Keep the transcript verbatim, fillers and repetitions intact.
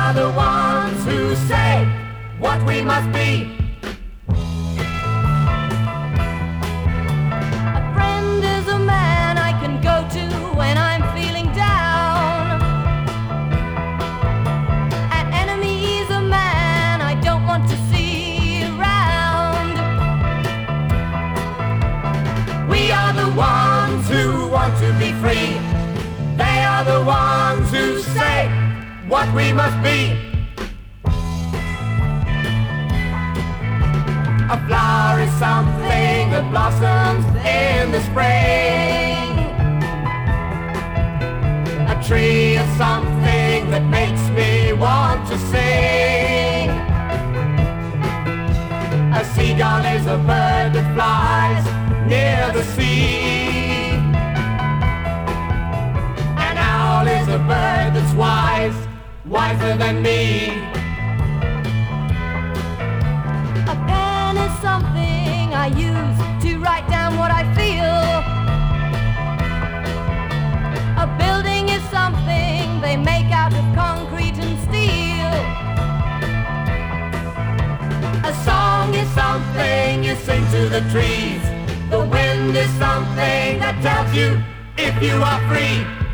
are the ones who say what we must be. A friend is a man I can go to when I'm feeling down. An enemy is a man I don't want to see around. We are the ones who want to be free. They are the ones who say what we must be. A flower is something that blossoms in the spring. A tree is something that makes me want to sing. A seagull is a bird that flies near the sea. An owl is a bird that's wise, wiser than me. A pen is something I use to write down what I feel. A building is something they make out of concrete and steel. A song is something you sing to the trees. The wind is something that tells you if you are free.